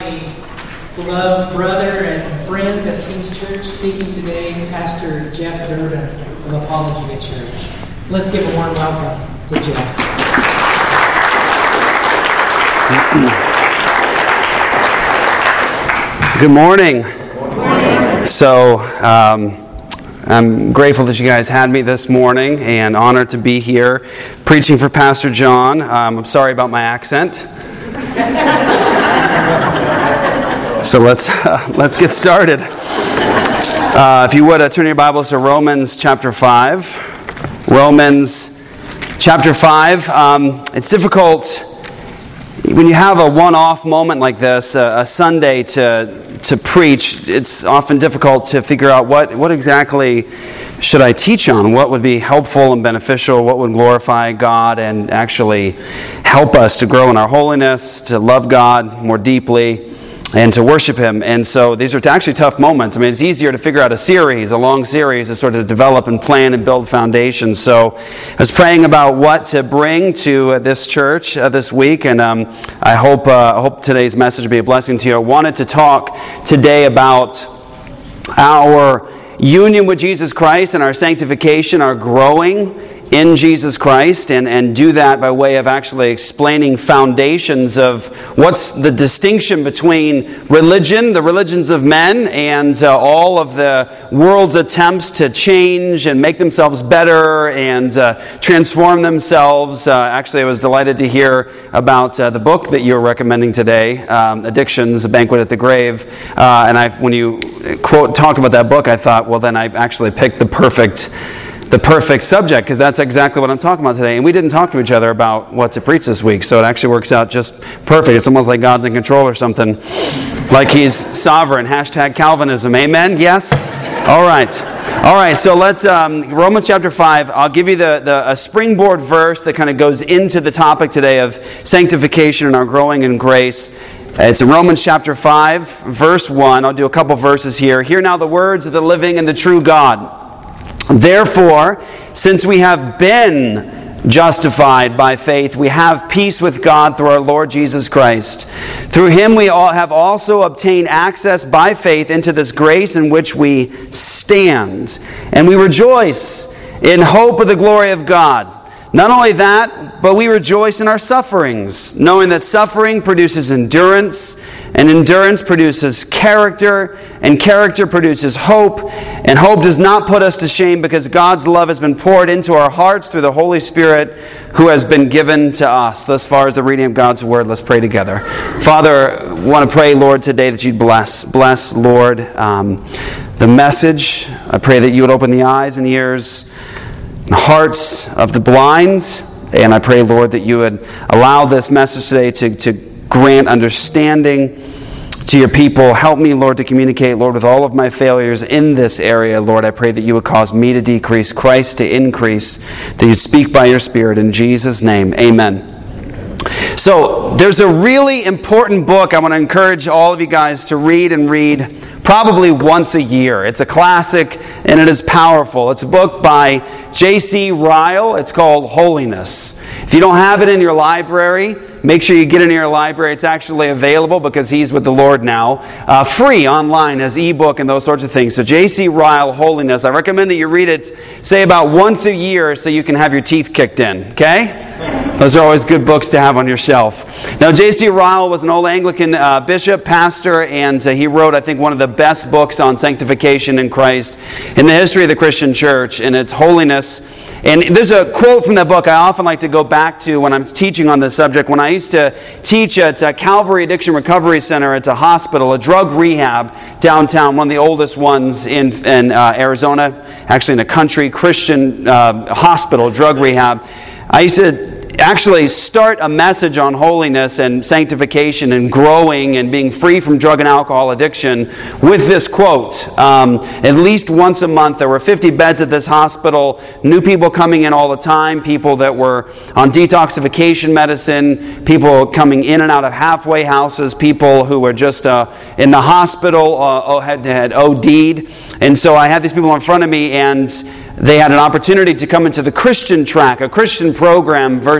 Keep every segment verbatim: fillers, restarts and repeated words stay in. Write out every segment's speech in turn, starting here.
my beloved brother and friend of King's Church speaking today, Pastor Jeff Durbin of Apologia Church. Let's give a warm welcome to Jeff. Good morning. Good morning. So, um, I'm grateful that you guys had me this morning and honored to be here preaching for Pastor John. Um, I'm sorry about my accent. So let's uh, let's get started. Uh, if you would, uh, turn your Bibles to Romans chapter five. Romans chapter five. Um, it's difficult when you have a one-off moment like this, uh, a Sunday to to preach. It's often difficult to figure out what what exactly should I teach on. What would be helpful and beneficial? What would glorify God and actually help us to grow in our holiness, to love God more deeply, and to worship Him. And so these are actually tough moments. I mean, it's easier to figure out a series, a long series, to sort of develop and plan and build foundations. So I was praying about what to bring to uh, this church uh, this week, and um, I hope uh, I hope today's message will be a blessing to you. I wanted to talk today about our union with Jesus Christ and our sanctification, our growing in Jesus Christ, and, and do that by way of actually explaining foundations of what's the distinction between religion, the religions of men, and uh, all of the world's attempts to change and make themselves better and uh, transform themselves. Uh, actually, I was delighted to hear about uh, the book that you're recommending today, um, Addictions, A Banquet at the Grave. Uh, and I, when you quote talked about that book, I thought, well, then I actually picked the perfect the perfect subject, because that's exactly what I'm talking about today. And we didn't talk to each other about what to preach this week, so it actually works out just perfect. It's almost like God's in control or something, like He's sovereign. Hashtag Calvinism. Amen? Yes? All right. All right, so let's, um, Romans chapter five, I'll give you the, the a springboard verse that kind of goes into the topic today of sanctification and our growing in grace. It's in Romans chapter five, verse one. I'll do a couple verses here. Hear now the words of the living and the true God. Therefore, since we have been justified by faith, we have peace with God through our Lord Jesus Christ. Through Him we all have also obtained access by faith into this grace in which we stand. And we rejoice in hope of the glory of God. Not only that, but we rejoice in our sufferings, knowing that suffering produces endurance, and endurance produces character, and character produces hope, and hope does not put us to shame because God's love has been poured into our hearts through the Holy Spirit who has been given to us. Thus far as the reading of God's Word, let's pray together. Father, I want to pray, Lord, today that you'd bless. Bless, Lord, um, the message. I pray that you would open the eyes and ears and hearts of the blind. And I pray, Lord, that you would allow this message today to, to grant understanding to your people. Help me, Lord, to communicate, Lord, with all of my failures in this area. Lord, I pray that you would cause me to decrease, Christ to increase, that you'd speak by your Spirit. In Jesus' name, amen. So, there's a really important book I want to encourage all of you guys to read and read probably once a year. It's a classic and it is powerful. It's a book by J C Ryle. It's called Holiness. If you don't have it in your library, make sure you get it in your library. It's actually available because he's with the Lord now. Uh, free online as ebook and those sorts of things. So J C Ryle, Holiness. I recommend that you read it, say, about once a year so you can have your teeth kicked in. Okay? Those are always good books to have on your shelf. Now, J C Ryle was an old Anglican uh, bishop, pastor, and uh, he wrote, I think, one of the best books on sanctification in Christ in the history of the Christian church, and it's Holiness. And there's a quote from that book I often like to go back to when I'm teaching on this subject. When I used to teach at uh, Calvary Addiction Recovery Center, it's a hospital, a drug rehab downtown, one of the oldest ones in, in uh, Arizona, actually in a country Christian uh, hospital, drug rehab. I used to actually start a message on holiness and sanctification and growing and being free from drug and alcohol addiction with this quote. Um, at least once a month, there were fifty beds at this hospital, new people coming in all the time, people that were on detoxification medicine, people coming in and out of halfway houses, people who were just uh, in the hospital, uh, had, had O D'd. And so I had these people in front of me, and they had an opportunity to come into the Christian track, a Christian program versus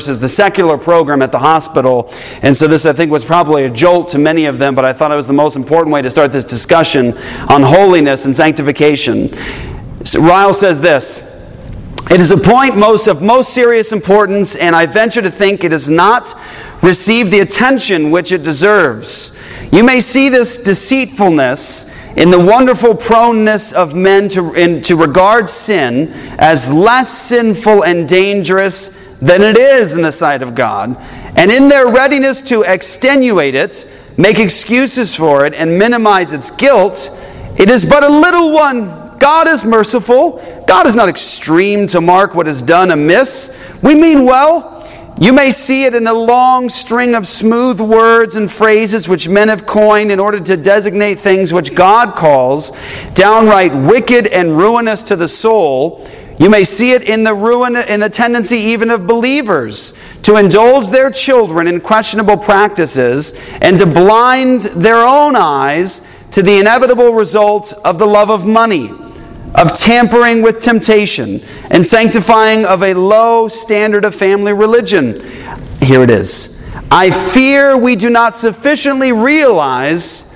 versus the secular program at the hospital. And so this, I think, was probably a jolt to many of them, but I thought it was the most important way to start this discussion on holiness and sanctification. So Ryle says this: "It is a point most of most serious importance, and I venture to think it has not received the attention which it deserves. You may see this deceitfulness in the wonderful proneness of men to, in, to regard sin as less sinful and dangerous than it is in the sight of God, and in their readiness to extenuate it, make excuses for it, and minimize its guilt. It is but a little one. God is merciful. God is not extreme to mark what is done amiss. We mean well. You may see it in the long string of smooth words and phrases which men have coined in order to designate things which God calls downright wicked and ruinous to the soul. You may see it in the ruin, in the tendency even of believers to indulge their children in questionable practices and to blind their own eyes to the inevitable result of the love of money, of tampering with temptation, and sanctifying of a low standard of family religion." Here it is. "I fear we do not sufficiently realize,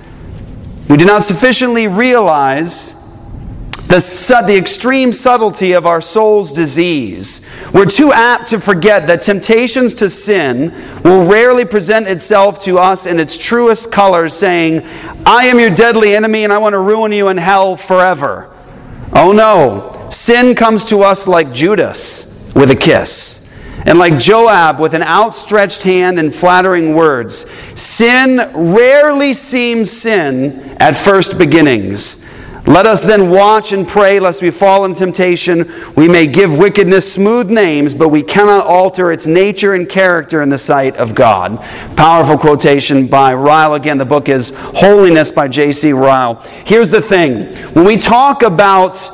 we do not sufficiently realize the, su- the extreme subtlety of our soul's disease. We're too apt to forget that temptations to sin will rarely present itself to us in its truest colors, saying, 'I am your deadly enemy and I want to ruin you in hell forever.' Oh no, sin comes to us like Judas with a kiss, and like Joab with an outstretched hand and flattering words. Sin rarely seems sin at first beginnings. Let us then watch and pray lest we fall in temptation. We may give wickedness smooth names, but we cannot alter its nature and character in the sight of God." Powerful quotation by Ryle. Again, the book is Holiness by J C Ryle. Here's the thing. When we talk about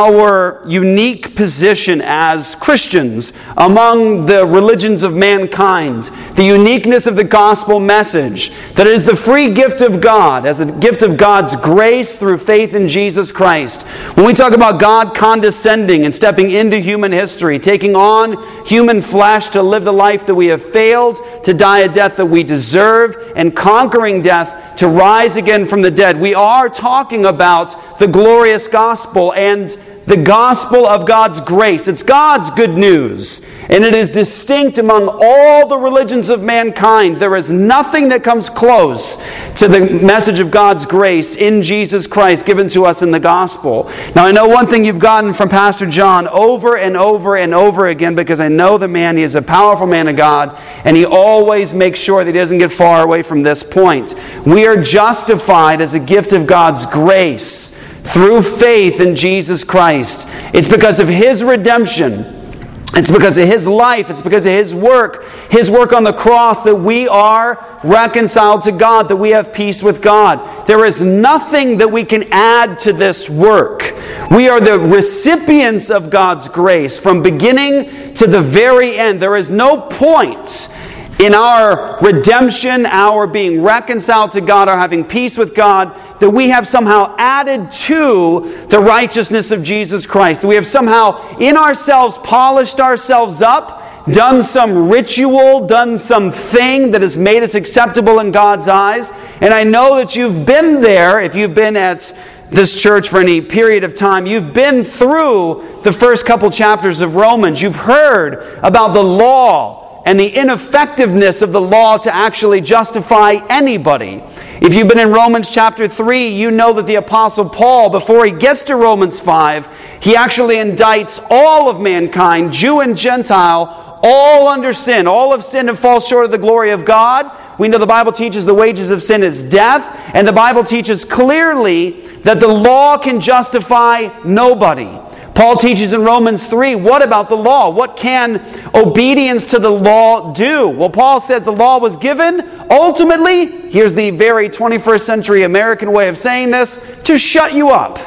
our unique position as Christians among the religions of mankind, the uniqueness of the gospel message, that it is the free gift of God, as a gift of God's grace through faith in Jesus Christ. When we talk about God condescending and stepping into human history, taking on human flesh to live the life that we have failed, to die a death that we deserve, and conquering death to rise again from the dead, we are talking about the glorious gospel and the gospel of God's grace. It's God's good news, and it is distinct among all the religions of mankind. There is nothing that comes close to the message of God's grace in Jesus Christ given to us in the gospel. Now, I know one thing you've gotten from Pastor John over and over and over again, because I know the man, he is a powerful man of God, and he always makes sure that he doesn't get far away from this point. We are justified as a gift of God's grace through faith in Jesus Christ. It's because of His redemption. It's because of His life. It's because of His work. His work on the cross that we are reconciled to God, that we have peace with God. There is nothing that we can add to this work. We are the recipients of God's grace from beginning to the very end. There is no point in our redemption, our being reconciled to God, our having peace with God, that we have somehow added to the righteousness of Jesus Christ. That we have somehow in ourselves polished ourselves up, done some ritual, done some thing that has made us acceptable in God's eyes. And I know that you've been there, if you've been at this church for any period of time, you've been through the first couple chapters of Romans. You've heard about the law and the ineffectiveness of the law to actually justify anybody. If you've been in Romans chapter three, you know that the Apostle Paul, before he gets to Romans five, he actually indicts all of mankind, Jew and Gentile, all under sin. All have sinned and fall short of the glory of God. We know the Bible teaches the wages of sin is death, and the Bible teaches clearly that the law can justify nobody. Paul teaches in Romans three, what about the law? What can obedience to the law do? Well, Paul says the law was given, ultimately, here's the very twenty-first century American way of saying this, to shut you up.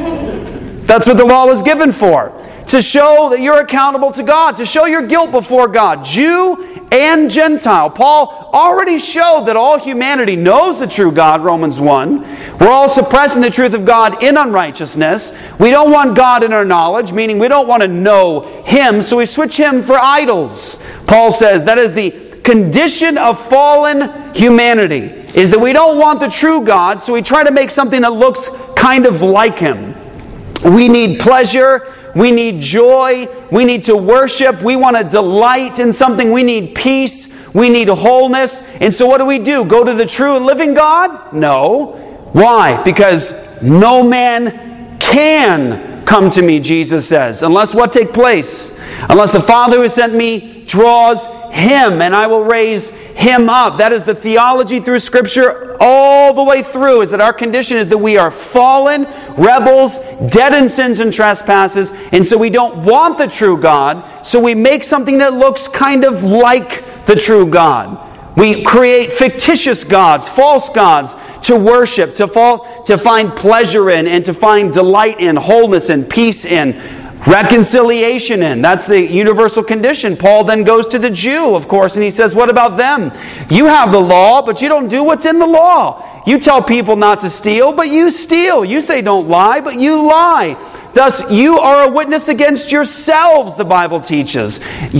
That's what the law was given for. To show that you're accountable to God, to show your guilt before God, Jew and Gentile. Paul already showed that all humanity knows the true God, Romans one. We're all suppressing the truth of God in unrighteousness. We don't want God in our knowledge, meaning we don't want to know Him, so we switch Him for idols. Paul says that is the condition of fallen humanity, is that we don't want the true God, so we try to make something that looks kind of like Him. We need pleasure. We need joy. We need to worship. We want to delight in something. We need peace. We need wholeness. And so what do we do? Go to the true and living God? No. Why? Because no man can come to me, Jesus says, unless what take place? Unless the Father who sent me draws him, and I will raise him up. That is the theology through Scripture all the way through, is that our condition is that we are fallen, rebels, dead in sins and trespasses, and so we don't want the true God, so we make something that looks kind of like the true God. We create fictitious gods, false gods, to worship, to, fall, to find pleasure in, and to find delight in, wholeness in, peace in, reconciliation in. That's the universal condition. Paul then goes to the Jew, of course, and he says, what about them? You have the law, but you don't do what's in the law. You tell people not to steal, but you steal. You say don't lie, but you lie. Thus, you are a witness against yourselves, the Bible teaches.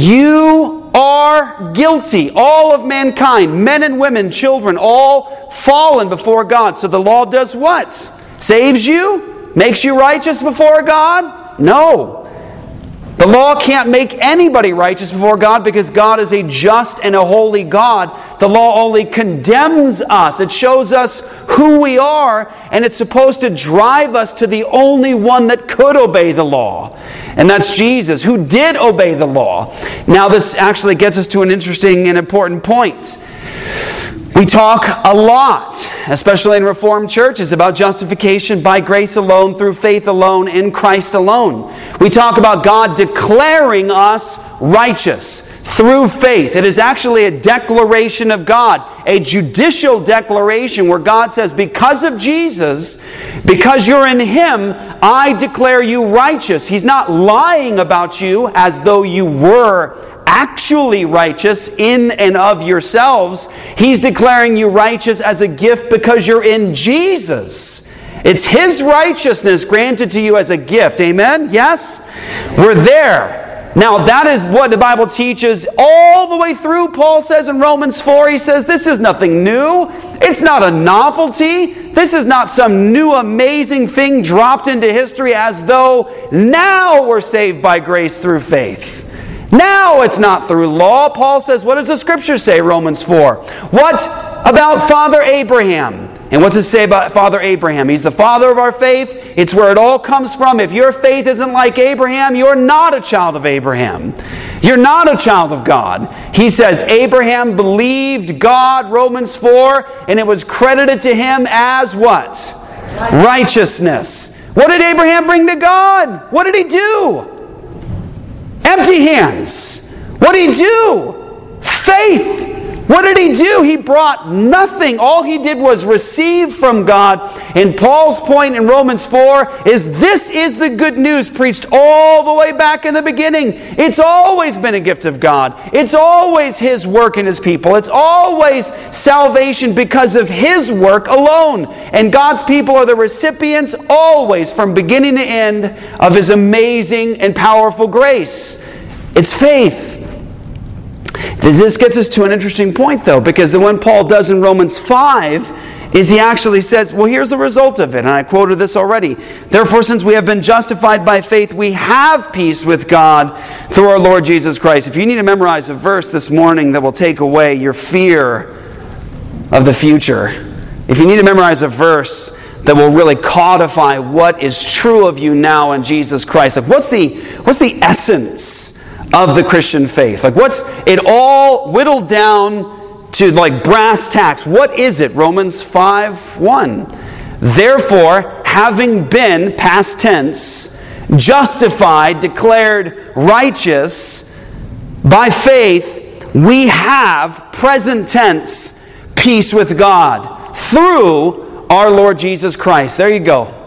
You are guilty. All of mankind, men and women, children, all fallen before God. So the law does what? Saves you? Makes you righteous before God? No. The law can't make anybody righteous before God because God is a just and a holy God. The law only condemns us. It shows us who we are, and it's supposed to drive us to the only one that could obey the law. And that's Jesus, who did obey the law. Now this actually gets us to an interesting and important point. We talk a lot, especially in Reformed churches, about justification by grace alone, through faith alone, in Christ alone. We talk about God declaring us righteous through faith. It is actually a declaration of God, a judicial declaration where God says, because of Jesus, because you're in Him, I declare you righteous. He's not lying about you as though you were actually righteous in and of yourselves. He's declaring you righteous as a gift because you're in Jesus. It's His righteousness granted to you as a gift. Amen? Yes? We're there. Now that is what the Bible teaches all the way through. Paul says in Romans four, he says this is nothing new. It's not a novelty. This is not some new amazing thing dropped into history as though now we're saved by grace through faith. Now it's not through law. Paul says, what does the Scripture say, Romans four? What about Father Abraham? And what's it say about Father Abraham? He's the father of our faith. It's where it all comes from. If your faith isn't like Abraham, you're not a child of Abraham. You're not a child of God. He says, Abraham believed God, Romans four, and it was credited to him as what? Righteousness. What did Abraham bring to God? What did he do? Empty hands. What did he do? Faith. What did he do? He brought nothing. All he did was receive from God. And Paul's point in Romans four is this is the good news preached all the way back in the beginning. It's always been a gift of God. It's always His work in His people. It's always salvation because of His work alone. And God's people are the recipients always from beginning to end of His amazing and powerful grace. It's faith. This gets us to an interesting point, though, because the one Paul does in Romans five is he actually says, well, here's the result of it, and I quoted this already. Therefore, since we have been justified by faith, we have peace with God through our Lord Jesus Christ. If you need to memorize a verse this morning that will take away your fear of the future, if you need to memorize a verse that will really codify what is true of you now in Jesus Christ, like what's the what's the essence of the Christian faith? Like what's it all whittled down to, like brass tacks? What is it? Romans five one. Therefore, having been, past tense, justified, declared righteous by faith, we have, present tense, peace with God through our Lord Jesus Christ. There you go.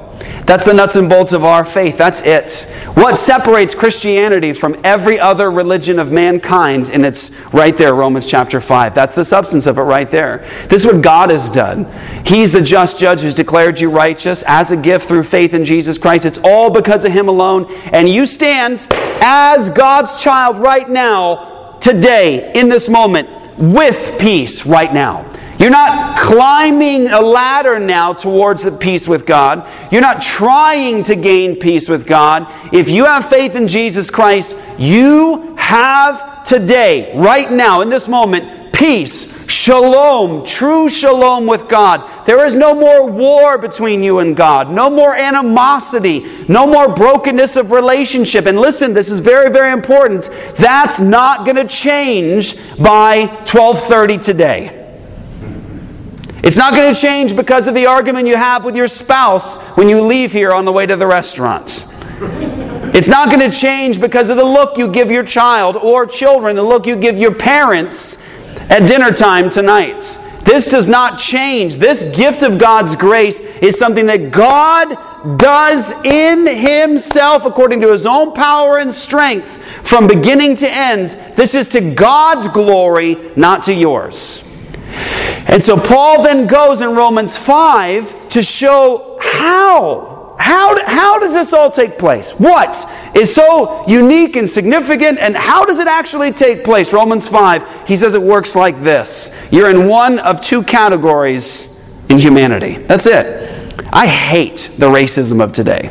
That's the nuts and bolts of our faith. That's it. What separates Christianity from every other religion of mankind? And it's right there, Romans chapter five. That's the substance of it right there. This is what God has done. He's the just judge who's declared you righteous as a gift through faith in Jesus Christ. It's all because of Him alone. And you stand as God's child right now, today, in this moment, with peace right now. You're not climbing a ladder now towards the peace with God. You're not trying to gain peace with God. If you have faith in Jesus Christ, you have today, right now, in this moment, peace, shalom, true shalom with God. There is no more war between you and God. No more animosity. No more brokenness of relationship. And listen, this is very, very important. That's not going to change by twelve thirty today. It's not going to change because of the argument you have with your spouse when you leave here on the way to the restaurant. It's not going to change because of the look you give your child or children, the look you give your parents at dinner time tonight. This does not change. This gift of God's grace is something that God does in Himself according to His own power and strength from beginning to end. This is to God's glory, not to yours. And so Paul then goes in Romans five to show how. How, how does this all take place? What is so unique and significant, and how does it actually take place? Romans five, he says it works like this. You're in one of two categories in humanity. That's it. I hate the racism of today.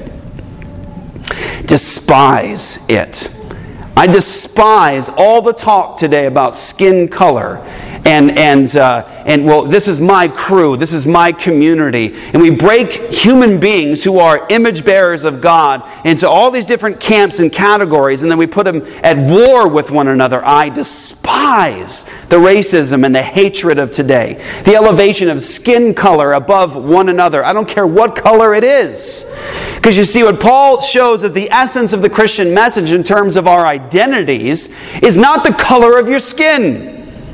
Despise it. I despise all the talk today about skin color. And, and, uh, and well, this is my crew, this is my community. And we break human beings who are image bearers of God into all these different camps and categories, and then we put them at war with one another. I despise the racism and the hatred of today. The elevation of skin color above one another. I don't care what color it is. Because you see, what Paul shows as the essence of the Christian message in terms of our identities is not the color of your skin.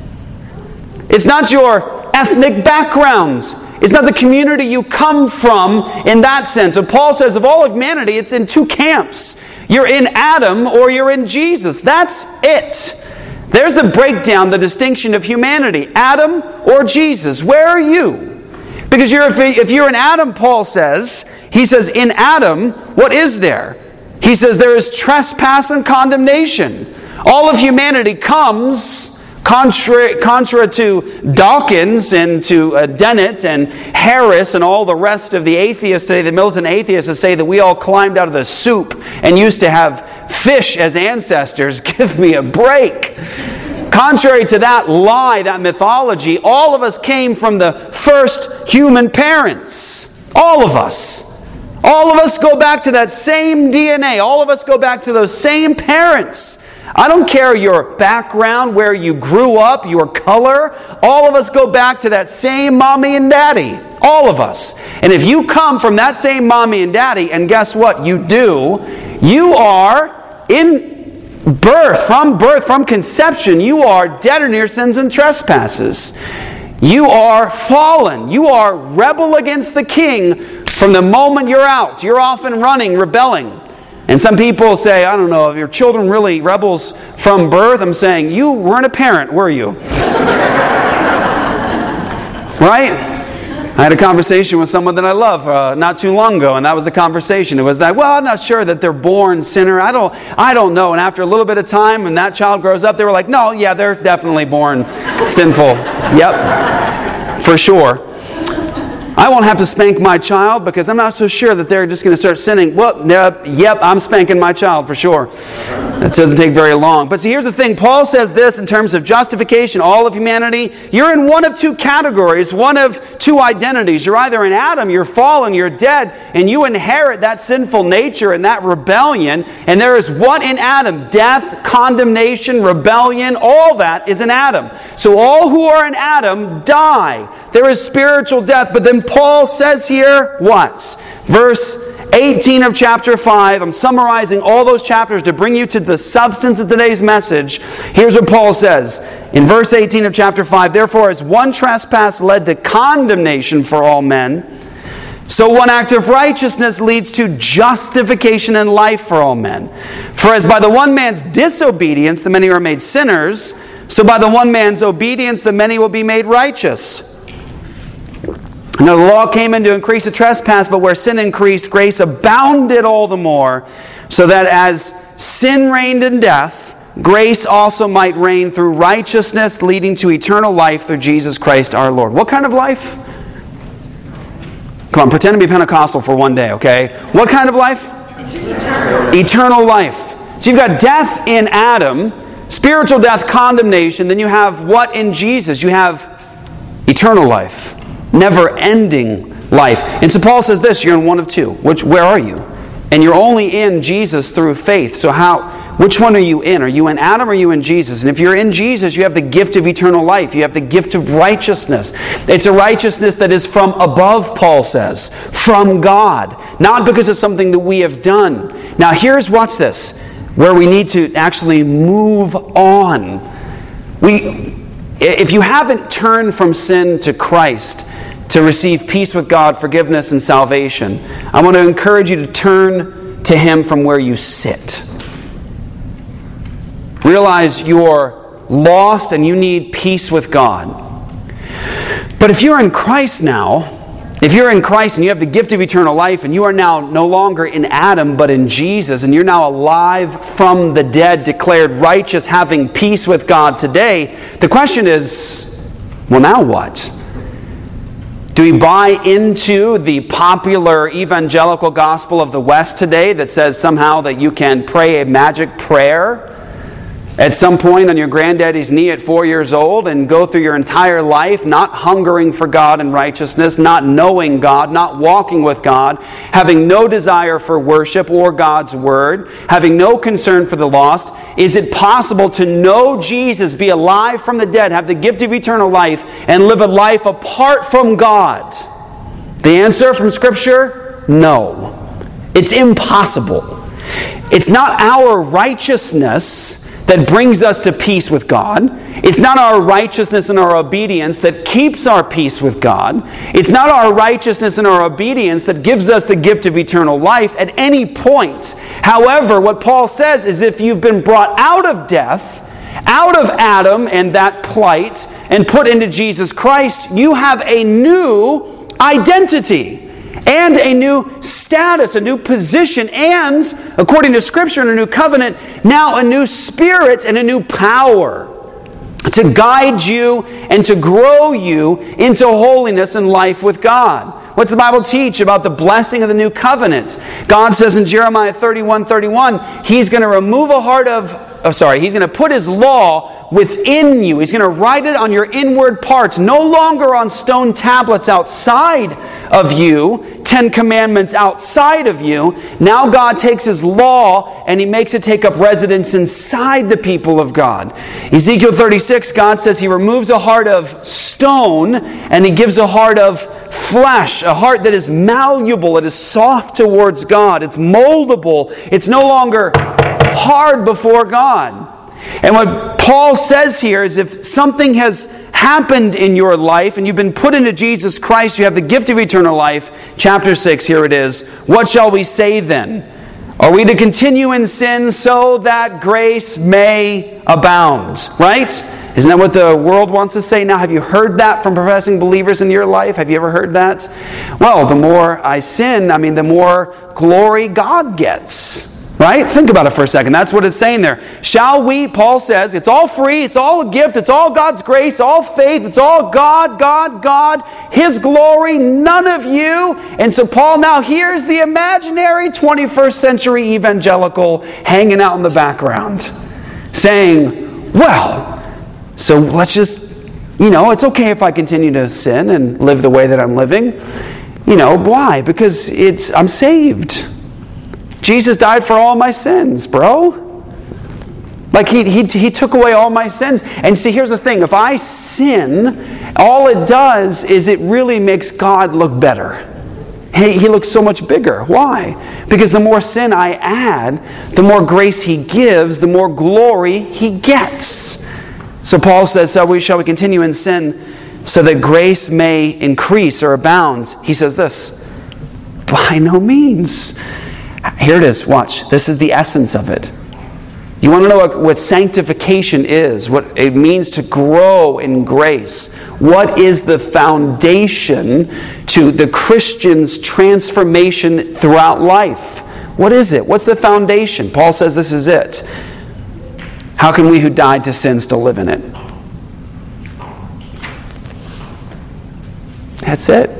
It's not your ethnic backgrounds. It's not the community you come from in that sense. So Paul says of all of humanity, it's in two camps. You're in Adam or you're in Jesus. That's it. There's the breakdown, the distinction of humanity. Adam or Jesus. Where are you? Because you're, if you're in Adam, Paul says, he says, in Adam, what is there? He says there is trespass and condemnation. All of humanity comes... Contrary, contrary to Dawkins and to uh, Dennett and Harris and all the rest of the atheists today, the militant atheists that say that we all climbed out of the soup and used to have fish as ancestors. Give me a break. Contrary to that lie, that mythology, all of us came from the first human parents. All of us. All of us go back to that same D N A. All of us go back to those same parents. I don't care your background, where you grew up, your color. All of us go back to that same mommy and daddy. All of us. And if you come from that same mommy and daddy, and guess what? You do. You are in birth, from birth, from conception, you are dead in your sins and trespasses. You are fallen. You are rebel against the king from the moment you're out. You're off and running, rebelling. And some people say, I don't know, if your children really rebels from birth? I'm saying, you weren't a parent, were you? Right? I had a conversation with someone that I love uh, not too long ago, and that was the conversation. It was that, well, I'm not sure that they're born sinner. I don't, I don't know. And after a little bit of time, when that child grows up, they were like, no, yeah, they're definitely born sinful. Yep, for sure. I won't have to spank my child because I'm not so sure that they're just going to start sinning. Well, yep, I'm spanking my child for sure. That doesn't take very long. But see, here's the thing. Paul says this in terms of justification, all of humanity. You're in one of two categories, one of two identities. You're either in Adam, you're fallen, you're dead, and you inherit that sinful nature and that rebellion. And there is what in Adam? Death, condemnation, rebellion, all that is in Adam. So all who are in Adam die. There is spiritual death. But then Paul says here, what? Verse eighteen of chapter five. I'm summarizing all those chapters to bring you to the substance of today's message. Here's what Paul says. In verse eighteen of chapter five, therefore as one trespass led to condemnation for all men, So one act of righteousness leads to justification and life for all men. For as by the one man's disobedience the many are made sinners, so by the one man's obedience the many will be made righteous. Now the law came in to increase the trespass, but where sin increased, grace abounded all the more, so that as sin reigned in death, grace also might reign through righteousness, leading to eternal life through Jesus Christ our Lord. What kind of life? Come on, pretend to be Pentecostal for one day, okay? What kind of life? Eternal. Eternal life. So you've got death in Adam, spiritual death, condemnation. Then you have what in Jesus? You have eternal life, never-ending life. And so Paul says this, you're in one of two. Which, where are you? And you're only in Jesus through faith. So how... Which one are you in? Are you in Adam or are you in Jesus? And if you're in Jesus, you have the gift of eternal life. You have the gift of righteousness. It's a righteousness that is from above, Paul says. From God. Not because of something that we have done. Now here's, watch this, where we need to actually move on. We, if you haven't turned from sin to Christ to receive peace with God, forgiveness, and salvation, I want to encourage you to turn to Him from where you sit. Realize you're lost and you need peace with God. But if you're in Christ now, if you're in Christ and you have the gift of eternal life and you are now no longer in Adam but in Jesus and you're now alive from the dead, declared righteous, having peace with God today, the question is, well, now what? Do we buy into the popular evangelical gospel of the West today that says somehow that you can pray a magic prayer at some point on your granddaddy's knee at four years old and go through your entire life not hungering for God and righteousness, not knowing God, not walking with God, having no desire for worship or God's Word, having no concern for the lost? Is it possible to know Jesus, be alive from the dead, have the gift of eternal life, and live a life apart from God? The answer from Scripture? No. It's impossible. It's not our righteousness that brings us to peace with God. It's not our righteousness and our obedience that keeps our peace with God. It's not our righteousness and our obedience that gives us the gift of eternal life at any point. However, what Paul says is if you've been brought out of death, out of Adam and that plight, and put into Jesus Christ, you have a new identity. And a new status, a new position, and, according to Scripture, in a new covenant, now a new spirit and a new power to guide you and to grow you into holiness and life with God. What's the Bible teach about the blessing of the new covenant? God says in Jeremiah thirty-one thirty-one, He's going to remove a heart of, oh sorry, He's going to put His law within you. He's going to write it on your inward parts, no longer on stone tablets outside of you, Ten Commandments outside of you. Now God takes His law and He makes it take up residence inside the people of God. Ezekiel thirty-six, God says He removes a heart of stone and He gives a heart of flesh, a heart that is malleable, it is soft towards God, it's moldable, it's no longer hard before God. And what Paul says here is if something has happened in your life and you've been put into Jesus Christ, you have the gift of eternal life. Chapter six, here it is. What shall we say then? Are we to continue in sin so that grace may abound? Right? Isn't that what the world wants to say now? Have you heard that from professing believers in your life? Have you ever heard that? Well, the more I sin, I mean, the more glory God gets. Right? Think about it for a second. That's what it's saying there. Shall we, Paul says, it's all free, it's all a gift, it's all God's grace, all faith, it's all God, God, God, His glory, none of you. And so Paul now hears the imaginary twenty-first century evangelical hanging out in the background saying, well, so let's just, you know, it's okay if I continue to sin and live the way that I'm living. You know, why? Because it's I'm saved. Jesus died for all my sins, bro. Like he, he, he took away all my sins. And see, here's the thing. If I sin, all it does is it really makes God look better. He, he looks so much bigger. Why? Because the more sin I add, the more grace He gives, the more glory He gets. So Paul says, so we shall we continue in sin so that grace may increase or abound. He says this, By no means. Here it is. Watch. This is the essence of it. You want to know what, what sanctification is, what it means to grow in grace. What is the foundation to the Christian's transformation throughout life? What is it? What's the foundation? Paul says this is it. How can we who died to sin still live in it? That's it.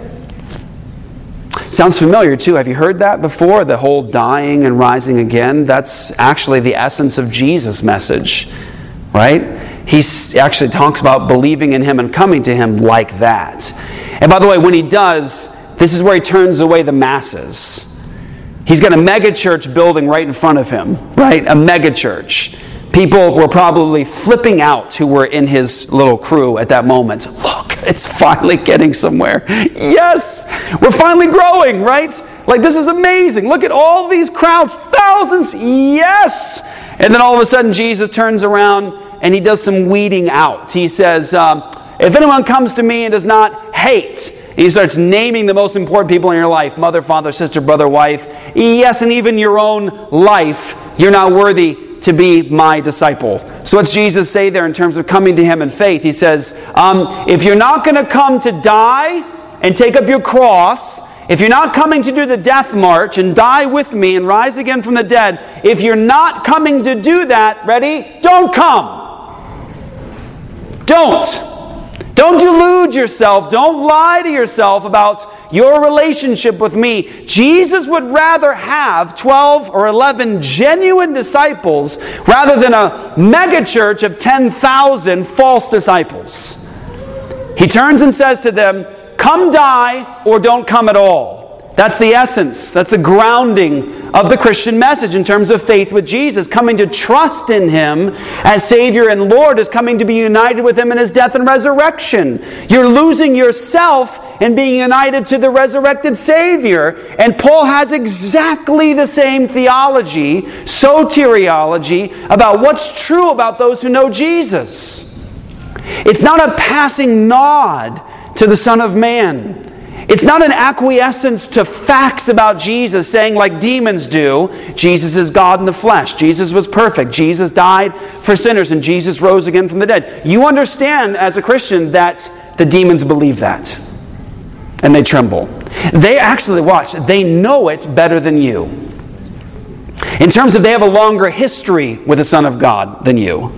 Sounds familiar too. Have you heard that before? The whole dying and rising again? That's actually the essence of Jesus' message, right? He actually talks about believing in Him and coming to Him like that. And by the way, when He does, this is where He turns away the masses. He's got a mega church building right in front of Him, right? A mega church. People were probably flipping out who were in His little crew at that moment. Look, it's finally getting somewhere. Yes, we're finally growing, right? Like, this is amazing. Look at all these crowds, thousands. Yes. And then all of a sudden, Jesus turns around and He does some weeding out. He says, um, if anyone comes to me and does not hate, and He starts naming the most important people in your life, mother, father, sister, brother, wife. Yes, and even your own life, you're not worthy to be my disciple. So what's Jesus say there in terms of coming to Him in faith? He says, um, if you're not going to come to die and take up your cross, if you're not coming to do the death march and die with me and rise again from the dead, if you're not coming to do that, ready? Don't come. Don't. Don't delude yourself. Don't lie to yourself about your relationship with me. Jesus would rather have twelve or eleven genuine disciples rather than a megachurch of ten thousand false disciples. He turns and says to them, come die or don't come at all. That's the essence. That's the grounding of the Christian message in terms of faith with Jesus. Coming to trust in Him as Savior and Lord is coming to be united with Him in His death and resurrection. You're losing yourself and being united to the resurrected Savior. And Paul has exactly the same theology, soteriology, about what's true about those who know Jesus. It's not a passing nod to the Son of Man. It's not an acquiescence to facts about Jesus, saying like demons do, Jesus is God in the flesh. Jesus was perfect. Jesus died for sinners and Jesus rose again from the dead. You understand as a Christian that the demons believe that. And they tremble. They actually, watch, they know it better than you. In terms of they have a longer history with the Son of God than you.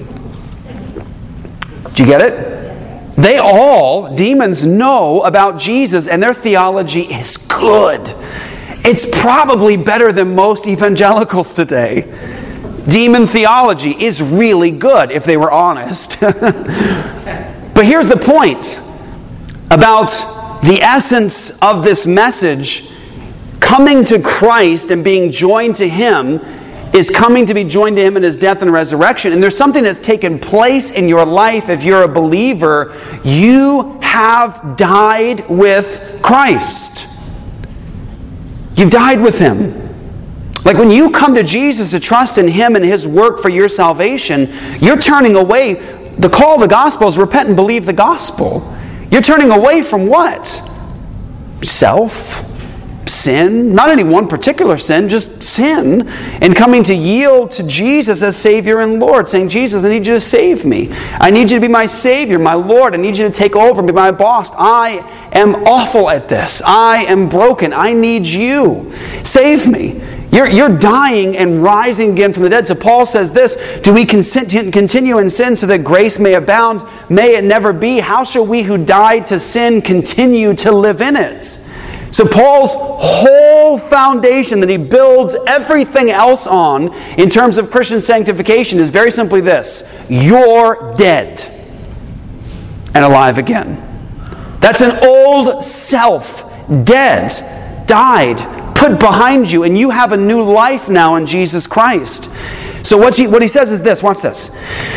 Do you get it? They all, demons, know about Jesus and their theology is good. It's probably better than most evangelicals today. Demon theology is really good, if they were honest. But here's the point about the essence of this message. Coming to Christ and being joined to Him is coming to be joined to Him in His death and resurrection. And there's something that's taken place in your life if you're a believer. You have died with Christ. You've died with Him. Like when you come to Jesus to trust in Him and His work for your salvation, you're turning away. The call of the gospel is repent and believe the gospel. You're turning away from what? Self. Sin, not any one particular sin, just sin, and coming to yield to Jesus as Savior and Lord, saying, Jesus, I need you to save me. I need you to be my Savior, my Lord. I need you to take over and be my boss. I am awful at this. I am broken. I need you. Save me. You're, you're dying and rising again from the dead. So Paul says this, do we continue in sin so that grace may abound? May it never be. How shall we who died to sin continue to live in it? So Paul's whole foundation that he builds everything else on in terms of Christian sanctification is very simply this. You're dead and alive again. That's an old self, dead, died, put behind you, and you have a new life now in Jesus Christ. So what he, what he says is this, watch this.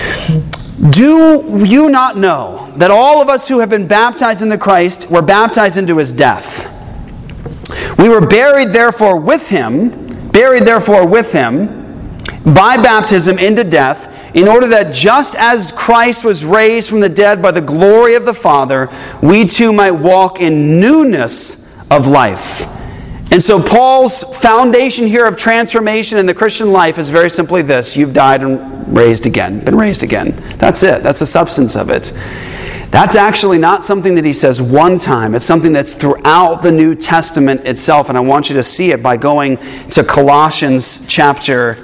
Do you not know that all of us who have been baptized into Christ were baptized into His death? We were buried therefore with Him, buried therefore with Him, by baptism into death, in order that just as Christ was raised from the dead by the glory of the Father, we too might walk in newness of life. And so Paul's foundation here of transformation in the Christian life is very simply this: you've died and raised again, been raised again. That's it. That's the substance of it. That's actually not something that he says one time. It's something that's throughout the New Testament itself, and I want you to see it by going to Colossians chapter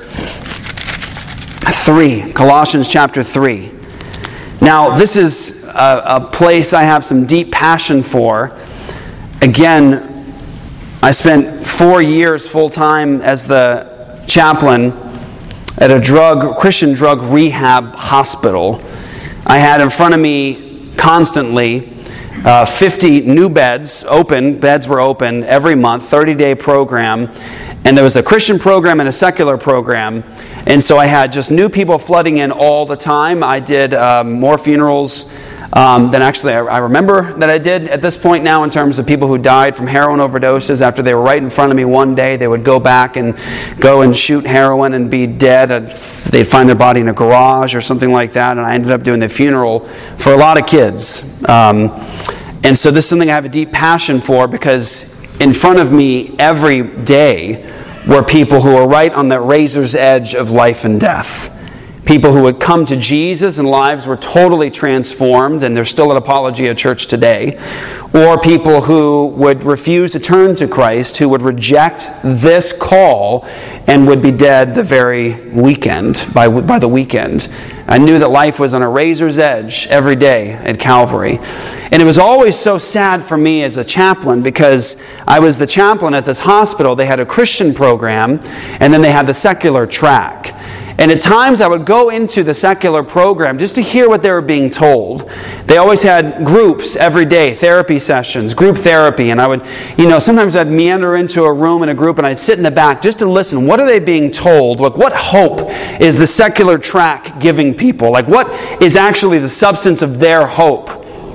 three. Colossians chapter three. Now, this is a, a place I have some deep passion for. Again, I spent four years full-time as the chaplain at a drug Christian drug rehab hospital. I had in front of me constantly uh, fifty new beds, open, beds were open every month, thirty-day program. And there was a Christian program and a secular program. And so I had just new people flooding in all the time. I did um, more funerals Um, than actually I, I remember that I did at this point now, in terms of people who died from heroin overdoses after they were right in front of me one day. They would go back and go and shoot heroin and be dead. And they'd find their body in a garage or something like that, and I ended up doing the funeral for a lot of kids. Um, and so this is something I have a deep passion for, because in front of me every day were people who were right on the razor's edge of life and death. People who would come to Jesus and lives were totally transformed, and they're still at Apologia Church today. Or people who would refuse to turn to Christ, who would reject this call and would be dead the very weekend, by, by the weekend. I knew that life was on a razor's edge every day at Calvary. And it was always so sad for me as a chaplain, because I was the chaplain at this hospital. They had a Christian program, and then they had the secular track. And at times I would go into the secular program just to hear what they were being told. They always had groups every day, therapy sessions, group therapy. And I would, you know, sometimes I'd meander into a room in a group and I'd sit in the back just to listen. What are they being told? Like, what hope is the secular track giving people? Like, what is actually the substance of their hope?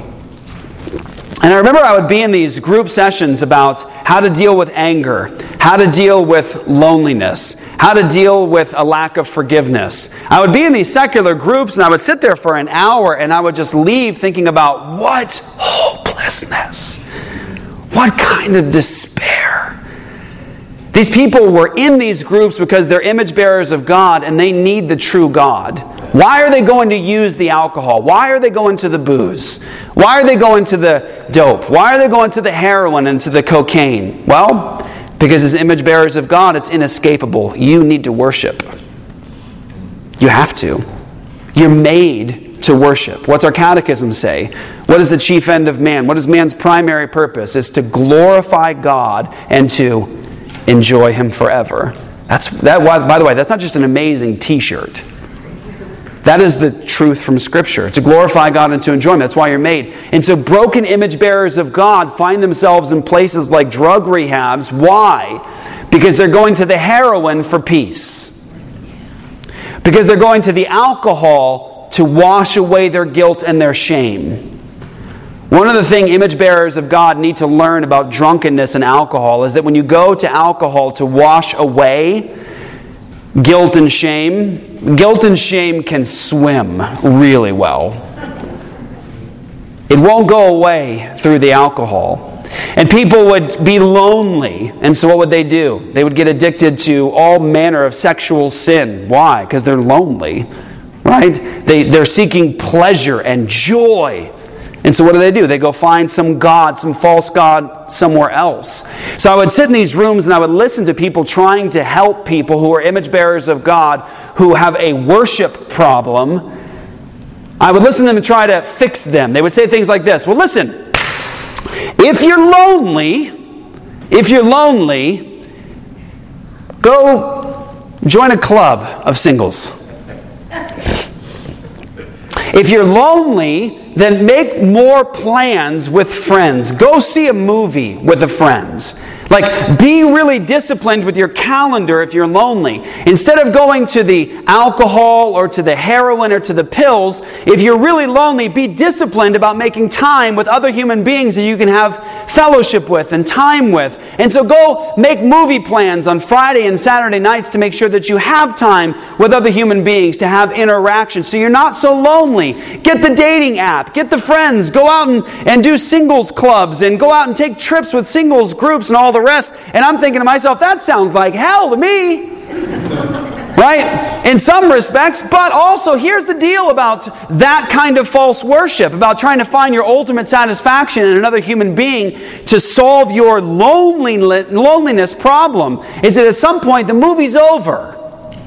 And I remember I would be in these group sessions about how to deal with anger, how to deal with loneliness, how to deal with a lack of forgiveness. I would be in these secular groups, and I would sit there for an hour, and I would just leave thinking about, what hopelessness, what kind of despair. These people were in these groups because they're image bearers of God, and they need the true God. Why are they going to use the alcohol? Why are they going to the booze? Why are they going to the dope? Why are they going to the heroin and to the cocaine? Well, because as image bearers of God, it's inescapable. You need to worship. You have to. You're made to worship. What's our catechism say? What is the chief end of man? What is man's primary purpose? It's to glorify God and to enjoy Him forever. That's that. By the way, that's not just an amazing T-shirt. That is the truth from Scripture. To glorify God and to enjoy Him. That's why you're made. And so broken image bearers of God find themselves in places like drug rehabs. Why? Because they're going to the heroin for peace. Because they're going to the alcohol to wash away their guilt and their shame. One of the things image bearers of God need to learn about drunkenness and alcohol is that when you go to alcohol to wash away guilt and shame, guilt and shame can swim really well. It won't go away through the alcohol. And people would be lonely. And so what would they do? They would get addicted to all manner of sexual sin. Why? Because they're lonely. Right? They, they're seeking pleasure and joy. And so what do they do? They go find some god, some false god somewhere else. So I would sit in these rooms and I would listen to people trying to help people who are image bearers of God who have a worship problem. I would listen to them and try to fix them. They would say things like this. Well, listen, if you're lonely, if you're lonely, go join a club of singles. If you're lonely, then make more plans with friends. Go see a movie with the friends. Like, be really disciplined with your calendar if you're lonely. Instead of going to the alcohol or to the heroin or to the pills, if you're really lonely, be disciplined about making time with other human beings that you can have fellowship with and time with. And so go make movie plans on Friday and Saturday nights to make sure that you have time with other human beings to have interaction so you're not so lonely. Get the dating app. Get the friends. Go out and, and do singles clubs and go out and take trips with singles groups and all the rest. And I'm thinking to myself, that sounds like hell to me. Right? In some respects, but also here's the deal about that kind of false worship, about trying to find your ultimate satisfaction in another human being to solve your loneliness problem, is that at some point the movie's over.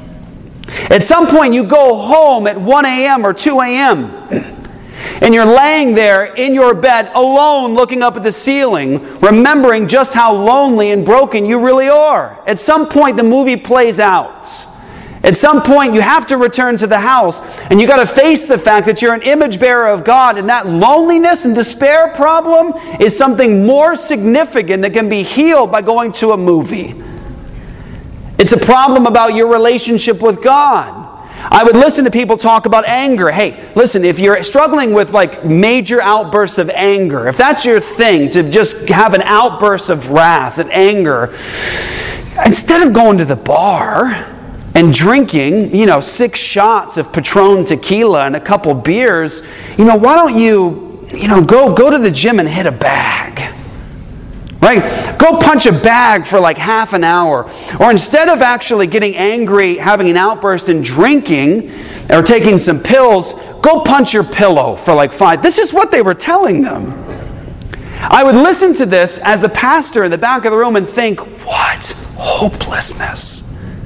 At some point you go home at one a.m. or two a.m. and you're laying there in your bed alone looking up at the ceiling, remembering just how lonely and broken you really are. At some point the movie plays out. At some point, you have to return to the house, and you got to face the fact that you're an image bearer of God, and that loneliness and despair problem is something more significant that can be healed by going to a movie. It's a problem about your relationship with God. I would listen to people talk about anger. Hey, listen, if you're struggling with like major outbursts of anger, if that's your thing, to just have an outburst of wrath and anger, instead of going to the bar and drinking, you know, six shots of Patron tequila and a couple beers, you know, why don't you, you know, go go to the gym and hit a bag? Right? Go punch a bag for like half an hour. Or instead of actually getting angry, having an outburst and drinking or taking some pills, go punch your pillow for like five. This is what they were telling them. I would listen to this as a pastor in the back of the room and think, what hopelessness.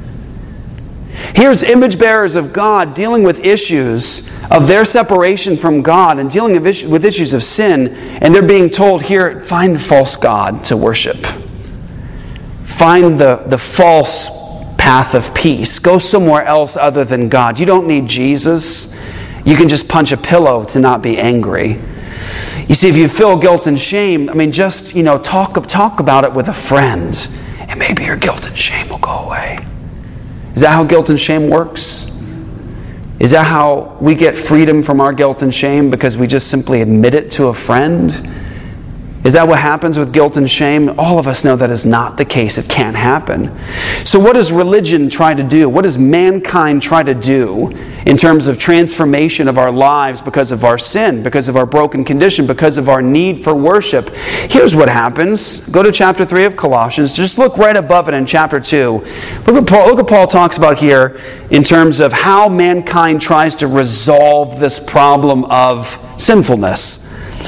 Here's image bearers of God dealing with issues of their separation from God and dealing with issues of sin, and they're being told, here, find the false God to worship. Find the, the false path of peace. Go somewhere else other than God. You don't need Jesus. You can just punch a pillow to not be angry. You see, if you feel guilt and shame, I mean, just, you know, talk, talk about it with a friend, and maybe your guilt and shame will go away. Is that how guilt and shame works? Is that how we get freedom from our guilt and shame because we just simply admit it to a friend? Is that what happens with guilt and shame? All of us know that is not the case. It can't happen. So what does religion try to do? What does mankind try to do in terms of transformation of our lives because of our sin, because of our broken condition, because of our need for worship? Here's what happens. Go to chapter three of Colossians. Just look right above it in chapter two. Look what Paul, look what Paul talks about here in terms of how mankind tries to resolve this problem of sinfulness.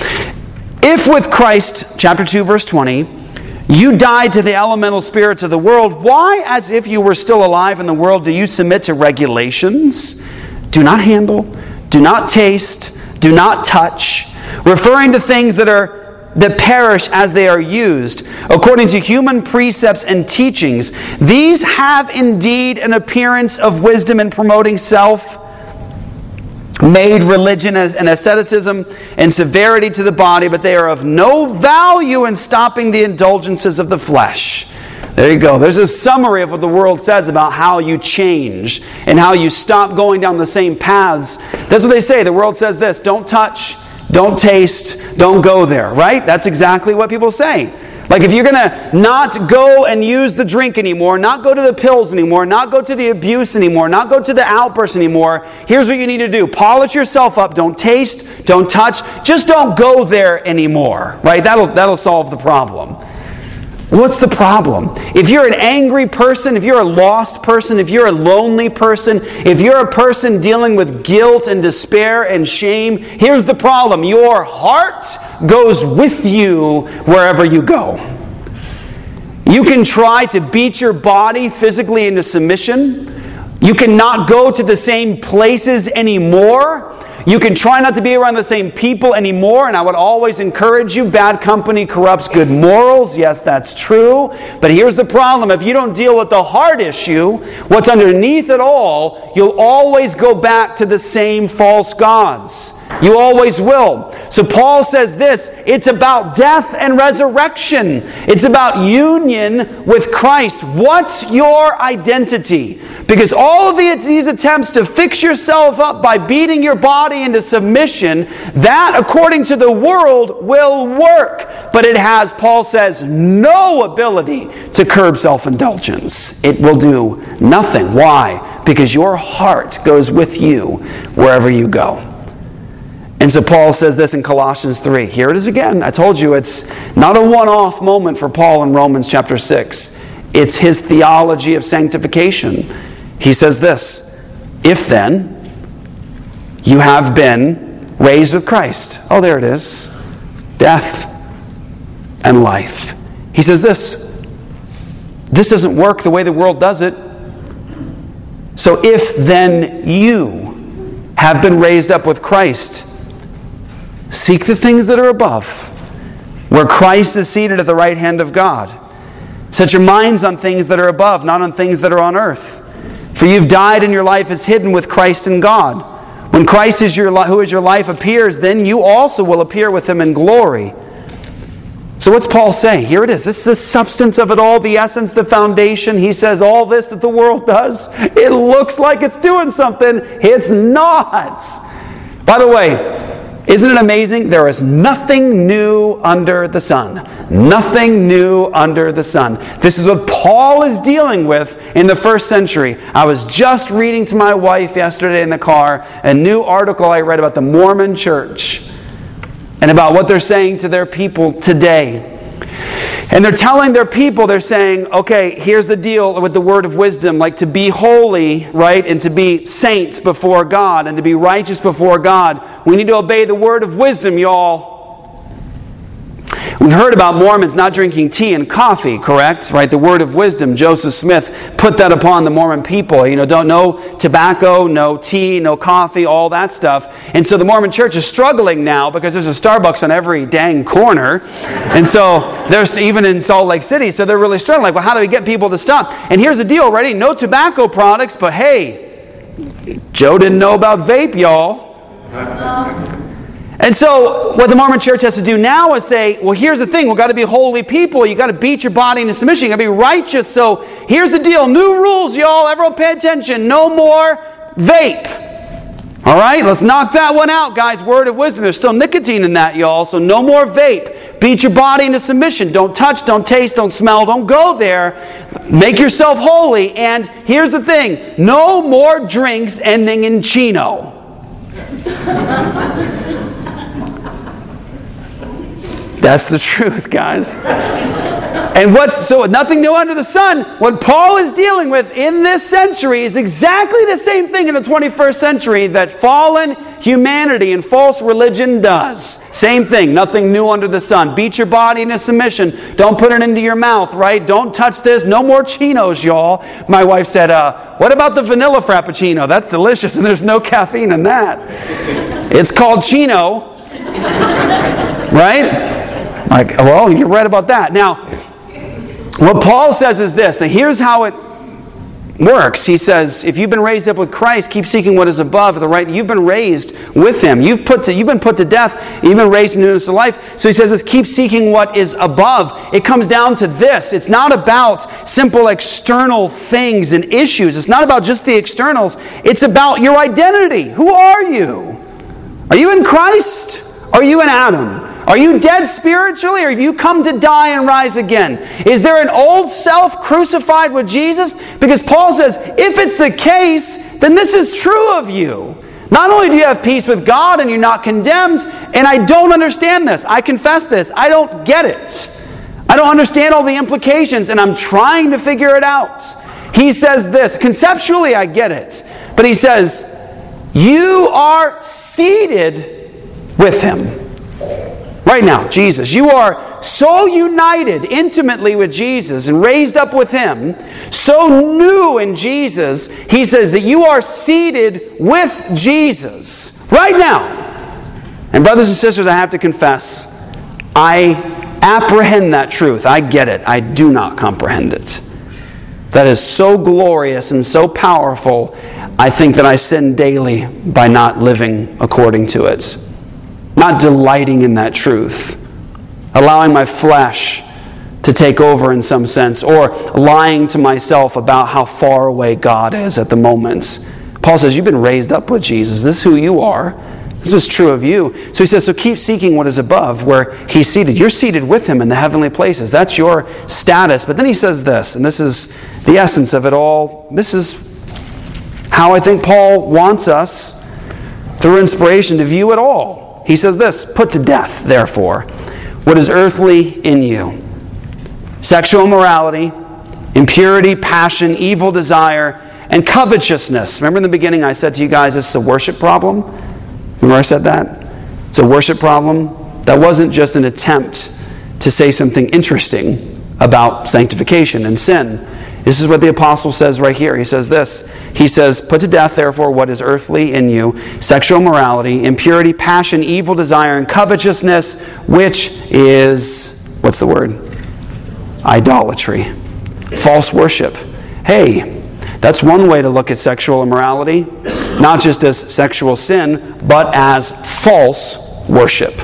If with Christ, chapter two, verse twenty, you died to the elemental spirits of the world, why, as if you were still alive in the world, do you submit to regulations? Do not handle, do not taste, do not touch, referring to things that are that perish as they are used, according to human precepts and teachings. These have indeed an appearance of wisdom in promoting self, made religion as an asceticism and severity to the body, but they are of no value in stopping the indulgences of the flesh. There you go. There's a summary of what the world says about how you change and how you stop going down the same paths. That's what they say. The world says this: don't touch, don't taste, don't go there, right? That's exactly what people say. Like if you're going to not go and use the drink anymore, not go to the pills anymore, not go to the abuse anymore, not go to the outburst anymore, here's what you need to do. Polish yourself up. Don't taste, don't touch. Just don't go there anymore, right? That'll, that'll solve the problem. What's the problem? If you're an angry person, if you're a lost person, if you're a lonely person, if you're a person dealing with guilt and despair and shame, here's the problem. Your heart goes with you wherever you go. You can try to beat your body physically into submission. You cannot go to the same places anymore. You can try not to be around the same people anymore, and I would always encourage you, bad company corrupts good morals. Yes, that's true. But here's the problem. If you don't deal with the heart issue, what's underneath it all, you'll always go back to the same false gods. You always will. So Paul says this, it's about death and resurrection. It's about union with Christ. What's your identity? Because all of these attempts to fix yourself up by beating your body into submission, that, according to the world, will work. But it has, Paul says, no ability to curb self-indulgence. It will do nothing. Why? Because your heart goes with you wherever you go. And so Paul says this in Colossians three. Here it is again. I told you it's not a one-off moment for Paul in Romans chapter six. It's his theology of sanctification. He says this, if then you have been raised with Christ. Oh, there it is. Death and life. He says this, this doesn't work the way the world does it. So if then you have been raised up with Christ, seek the things that are above, where Christ is seated at the right hand of God. Set your minds on things that are above, not on things that are on earth. For you've died and your life is hidden with Christ in God. When Christ is your li- who is your life appears, then you also will appear with him in glory. So what's Paul saying? Here it is. This is the substance of it all, the essence, the foundation. He says all this that the world does, it looks like it's doing something. It's not. By the way, isn't it amazing? There is nothing new under the sun. Nothing new under the sun. This is what Paul is dealing with in the first century. I was just reading to my wife yesterday in the car a new article I read about the Mormon church and about what they're saying to their people today. And they're telling their people, they're saying, okay, here's the deal with the word of wisdom, like to be holy, right, and to be saints before God, and to be righteous before God. We need to obey the word of wisdom, y'all. We've heard about Mormons not drinking tea and coffee, correct? Right? The word of wisdom. Joseph Smith put that upon the Mormon people. You know, don't no tobacco, no tea, no coffee, all that stuff. And so the Mormon church is struggling now because there's a Starbucks on every dang corner. And so there's even in Salt Lake City, so they're really struggling. Like, well, how do we get people to stop? And here's the deal, ready? No tobacco products, but hey, Joe didn't know about vape, y'all. And so what the Mormon church has to do now is say, well, here's the thing. We've got to be holy people. You've got to beat your body into submission. You've got to be righteous. So here's the deal. New rules, y'all. Everyone pay attention. No more vape. All right? Let's knock that one out, guys. Word of wisdom. There's still nicotine in that, y'all. So no more vape. Beat your body into submission. Don't touch, don't taste, don't smell, don't go there. Make yourself holy. And here's the thing. No more drinks ending in chino. That's the truth, guys. And what's so nothing new under the sun. What Paul is dealing with in this century is exactly the same thing in the twenty-first century that fallen humanity and false religion does. Same thing, nothing new under the sun. Beat your body into submission. Don't put it into your mouth, right? Don't touch this. No more chinos, y'all. My wife said, uh, what about the vanilla frappuccino? That's delicious, and there's no caffeine in that. It's called chino. Right? Like, well, you're right about that. Now, what Paul says is this. Now, here's how it works. He says, if you've been raised up with Christ, keep seeking what is above, the right. You've been raised with Him. You've put to, you've been put to death. You've been raised in newness of life. So he says, this, keep seeking what is above. It comes down to this. It's not about simple external things and issues. It's not about just the externals. It's about your identity. Who are you? Are you in Christ? Are you in Adam? Are you dead spiritually, or have you come to die and rise again? Is there an old self crucified with Jesus? Because Paul says, if it's the case, then this is true of you. Not only do you have peace with God and you're not condemned, and I don't understand this. I confess this. I don't get it. I don't understand all the implications, and I'm trying to figure it out. He says this. Conceptually, I get it. But he says, you are seated with Him. Right now, Jesus. You are so united intimately with Jesus and raised up with Him, so new in Jesus, he says that you are seated with Jesus. Right now. And brothers and sisters, I have to confess, I apprehend that truth. I get it. I do not comprehend it. that is so glorious and so powerful, I think that I sin daily by not living according to it. Not delighting in that truth. Allowing my flesh to take over in some sense, or lying to myself about how far away God is at the moment. Paul says, you've been raised up with Jesus. This is who you are. This is true of you. So he says, so keep seeking what is above, where he's seated. You're seated with him in the heavenly places. That's your status. But then he says this, and this is the essence of it all. This is how I think Paul wants us, through inspiration, to view it all. He says this, put to death, therefore, what is earthly in you. Sexual immorality, impurity, passion, evil desire, and covetousness. Remember in the beginning I said to you guys, this is a worship problem? Remember I said that? It's a worship problem. That wasn't just an attempt to say something interesting about sanctification and sin. This is what the apostle says right here. He says this. He says, put to death, therefore, what is earthly in you, sexual immorality, impurity, passion, evil desire, and covetousness, which is, what's the word? Idolatry. False worship. Hey, that's one way to look at sexual immorality. Not just as sexual sin, but as false worship.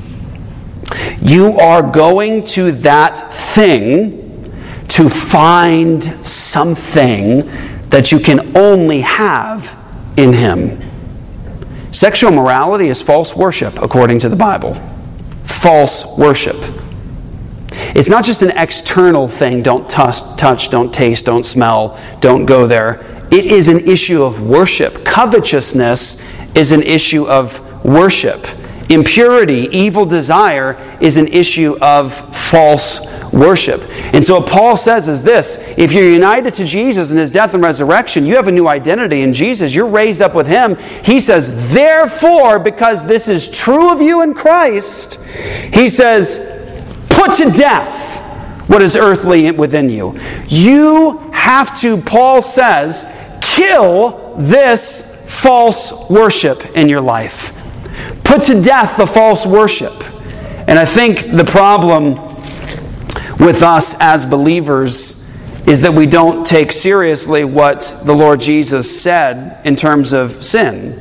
You are going to that thing to find something that you can only have in Him. Sexual morality is false worship, according to the Bible. False worship. It's not just an external thing. Don't touch, touch, don't taste, don't smell, don't go there. It is an issue of worship. Covetousness is an issue of worship. Impurity, evil desire is an issue of false worship. And so what Paul says is this: if you're united to Jesus in His death and resurrection, you have a new identity in Jesus. You're raised up with Him. He says, therefore, because this is true of you in Christ, He says, put to death what is earthly within you. You have to, Paul says, kill this false worship in your life. Put to death the false worship. And I think the problem with us as believers is that we don't take seriously what the Lord Jesus said in terms of sin.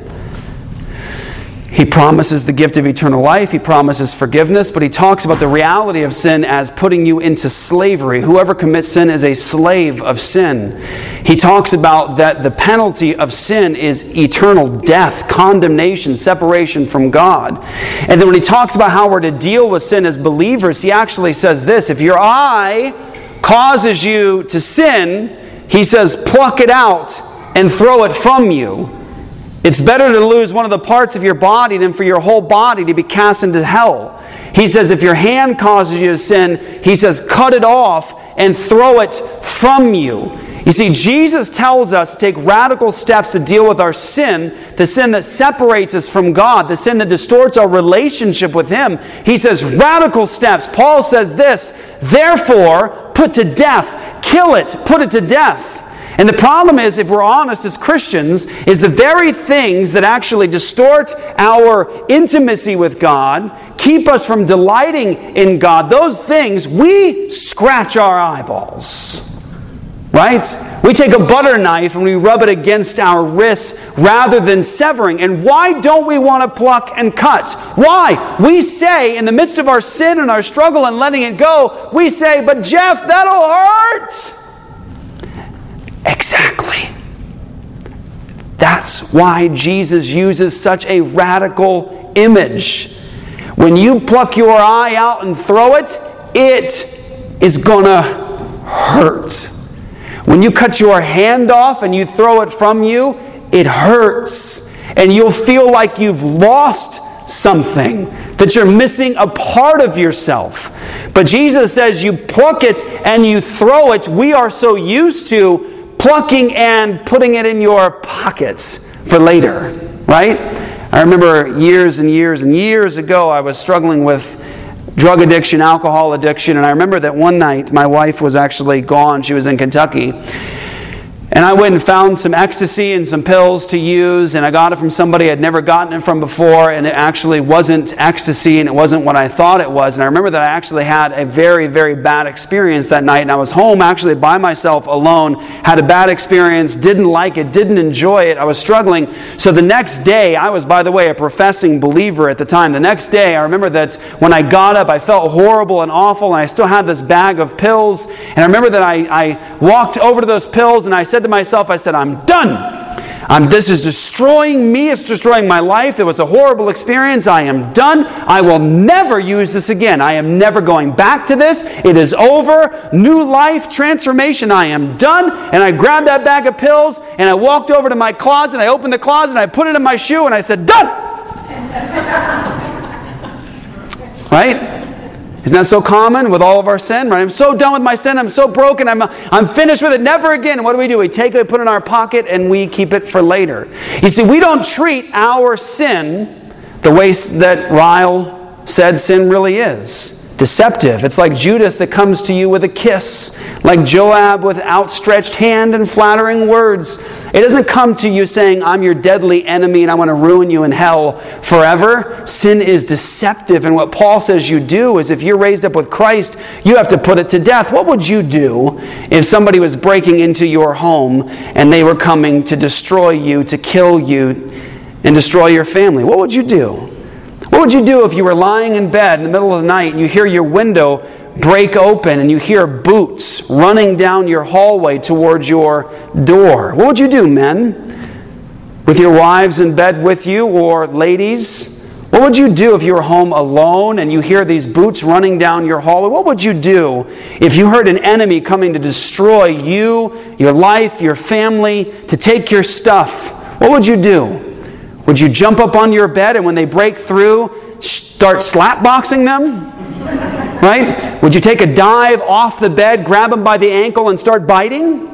He promises the gift of eternal life. He promises forgiveness, but He talks about the reality of sin as putting you into slavery. Whoever commits sin is a slave of sin. He talks about that the penalty of sin is eternal death, condemnation, separation from God. And then when He talks about how we're to deal with sin as believers, He actually says this: if your eye causes you to sin, He says, pluck it out and throw it from you. It's better to lose one of the parts of your body than for your whole body to be cast into hell. He says if your hand causes you to sin, He says cut it off and throw it from you. You see, Jesus tells us to take radical steps to deal with our sin, the sin that separates us from God, the sin that distorts our relationship with Him. He says radical steps. Paul says this: therefore, put to death, kill it, put it to death. And the problem is, if we're honest as Christians, is the very things that actually distort our intimacy with God, keep us from delighting in God, those things, we scratch our eyeballs. Right? We take a butter knife and we rub it against our wrists rather than severing. And why don't we want to pluck and cut? Why? We say, in the midst of our sin and our struggle and letting it go, we say, but Jeff, that'll hurt. Exactly. That's why Jesus uses such a radical image. When you pluck your eye out and throw it, it is gonna hurt. When you cut your hand off and you throw it from you, it hurts. And you'll feel like you've lost something, that you're missing a part of yourself. But Jesus says you pluck it and you throw it. We are so used to plucking and putting it in your pockets for later, right? I remember years and years and years ago, I was struggling with drug addiction, alcohol addiction, and I remember that one night my wife was actually gone. She was in Kentucky. And I went and found some ecstasy and some pills to use, and I got it from somebody I'd never gotten it from before, and it actually wasn't ecstasy, and it wasn't what I thought it was. And I remember that I actually had a very, very bad experience that night, and I was home actually by myself alone, had a bad experience, didn't like it, didn't enjoy it, I was struggling. So the next day, I was, by the way, a professing believer at the time. The next day, I remember that when I got up, I felt horrible and awful, and I still had this bag of pills, and I remember that I, I walked over to those pills, and I said to myself, I said, I'm done. I'm, this is destroying me. It's destroying my life. It was a horrible experience. I am done. I will never use this again. I am never going back to this. It is over. New life, transformation. I am done. And I grabbed that bag of pills and I walked over to my closet. I opened the closet and I put it in my shoe and I said, done. Right? Isn't that so common with all of our sin? Right? I'm so done with my sin. I'm so broken. I'm, I'm finished with it. Never again. What do we do? We take it, put it in our pocket, and we keep it for later. You see, we don't treat our sin the way that Ryle said sin really is. Deceptive. It's like Judas that comes to you with a kiss. Like Joab with outstretched hand and flattering words. It doesn't come to you saying, I'm your deadly enemy and I want to ruin you in hell forever. Sin is deceptive. And what Paul says you do is if you're raised up with Christ, you have to put it to death. What would you do if somebody was breaking into your home and they were coming to destroy you, to kill you, and destroy your family? What would you do? What would you do if you were lying in bed in the middle of the night and you hear your window break open and you hear boots running down your hallway towards your door? What would you do, men? With your wives in bed with you, or ladies? What would you do if you were home alone and you hear these boots running down your hallway? What would you do if you heard an enemy coming to destroy you, your life, your family, to take your stuff? What would you do? Would you jump up on your bed and when they break through, start slapboxing them? Right? Would you take a dive off the bed, grab them by the ankle and start biting?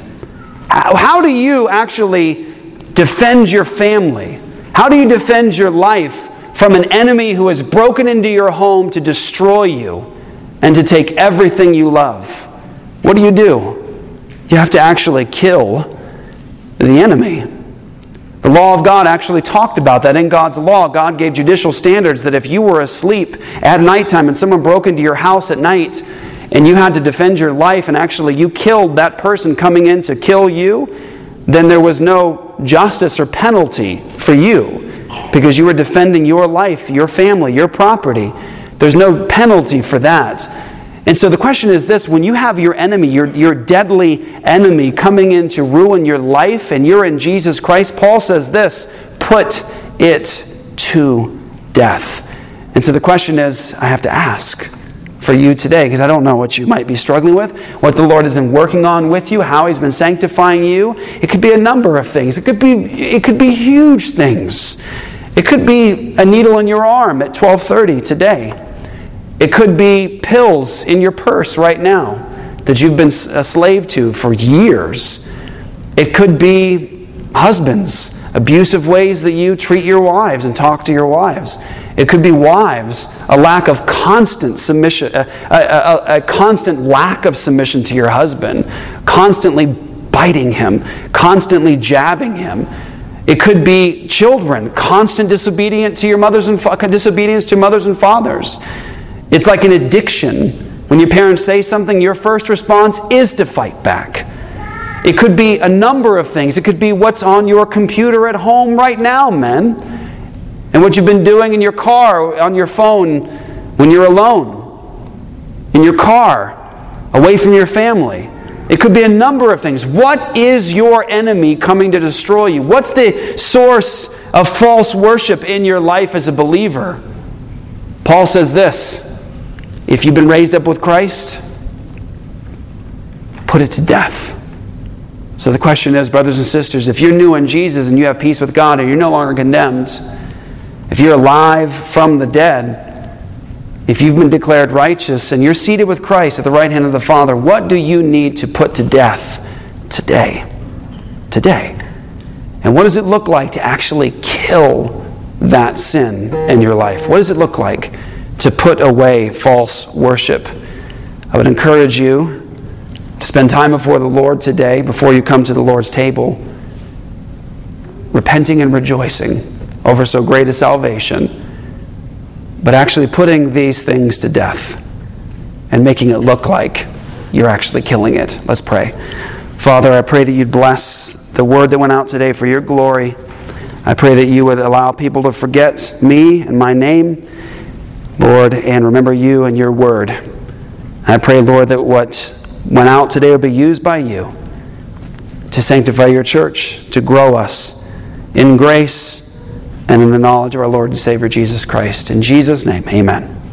How, how do you actually defend your family? How do you defend your life from an enemy who has broken into your home to destroy you and to take everything you love? What do you do? You have to actually kill the enemy. The law of God actually talked about that. In God's law, God gave judicial standards that if you were asleep at nighttime and someone broke into your house at night and you had to defend your life and actually you killed that person coming in to kill you, then there was no justice or penalty for you because you were defending your life, your family, your property. There's no penalty for that. And so the question is this: when you have your enemy, your, your deadly enemy coming in to ruin your life and you're in Jesus Christ, Paul says this: put it to death. And so the question is, I have to ask for you today, because I don't know what you might be struggling with, what the Lord has been working on with you, how He's been sanctifying you. It could be a number of things. It could be, it could be huge things. It could be a needle in your arm at twelve thirty today. It could be pills in your purse right now that you've been a slave to for years. It could be husbands, abusive ways that you treat your wives and talk to your wives. It could be wives, a lack of constant submission, a, a, a, a constant lack of submission to your husband, constantly biting him, constantly jabbing him. It could be children, constant disobedience to your mothers and disobedience to mothers and fathers. It's like an addiction. When your parents say something, your first response is to fight back. It could be a number of things. It could be what's on your computer at home right now, men. And what you've been doing in your car, on your phone, when you're alone. In your car, away from your family. It could be a number of things. What is your enemy coming to destroy you? What's the source of false worship in your life as a believer? Paul says this: if you've been raised up with Christ, put it to death. So the question is, brothers and sisters, if you're new in Jesus and you have peace with God and you're no longer condemned, if you're alive from the dead, if you've been declared righteous and you're seated with Christ at the right hand of the Father, what do you need to put to death today? Today. And what does it look like to actually kill that sin in your life? What does it look like to put away false worship? I would encourage you to spend time before the Lord today, before you come to the Lord's table, repenting and rejoicing over so great a salvation, but actually putting these things to death and making it look like you're actually killing it. Let's pray. Father, I pray that you'd bless the word that went out today for your glory. I pray that you would allow people to forget me and my name, Lord, and remember you and your word. I pray, Lord, that what went out today will be used by you to sanctify your church, to grow us in grace and in the knowledge of our Lord and Savior Jesus Christ. In Jesus' name, amen.